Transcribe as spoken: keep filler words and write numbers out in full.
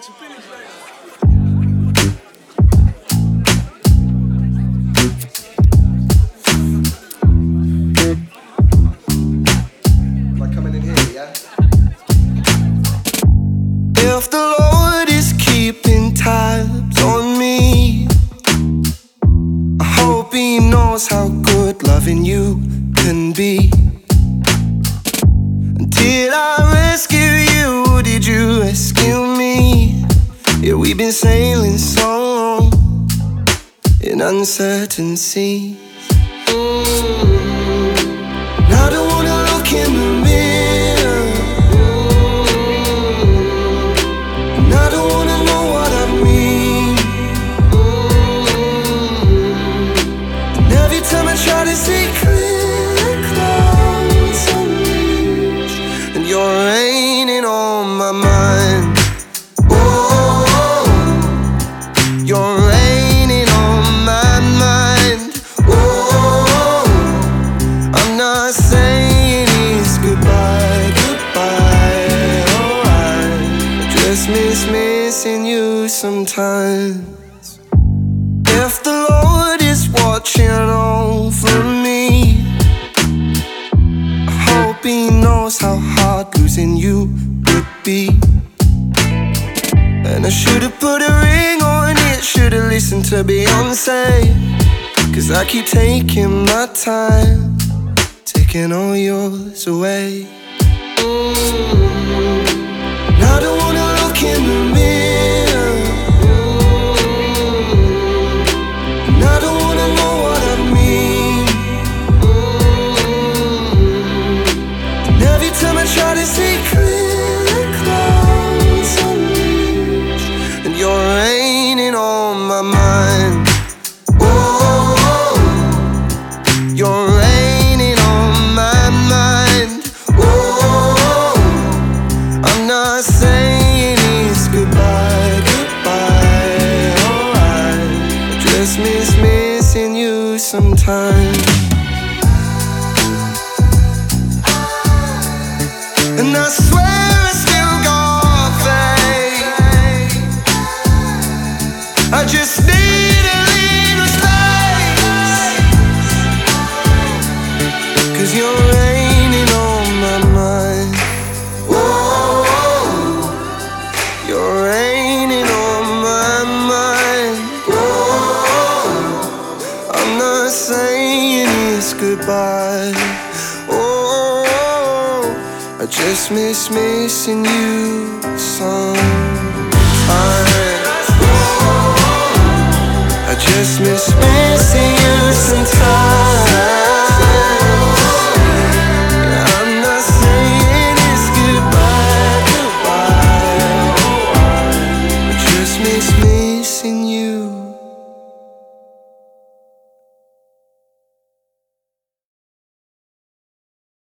coming in here, yeah? If the Lord is keeping tabs on me, I hope He knows how good loving you can be. Did I rescue you? Did you rescue me? Yeah, we've been sailing so long in uncertain seas. mm. And I don't wanna look in the mirror, mm. And I don't wanna know what I mean. mm. And every time I try to see clear, clouds unleash, and you're raining on my mind. Oh, you're raining on my mind. Oh, I'm not saying it's goodbye, goodbye, alright. I just miss missing you sometimes. If the Lord is watching over me, I hope He knows how hard losing you would be. And I should've put a ring on it, should've listened to Beyonce, 'cause I keep taking my time, taking all yours away. mm. And I don't wanna look in the mirror, mm. And I don't wanna know what I mean. mm. And every time I try to see clear, clouds unleash, and you're raining on my mind. Oh, you're raining on my mind. Oh, I'm not saying it's goodbye, goodbye, alright. I just miss missing you sometimes. And I swear I still got faith. I just need a little space, 'cause you're raining on my mind. Oh, you're raining on my mind. Oh, I'm not saying it's goodbye. Oh, I just miss missing you sometimes. I just miss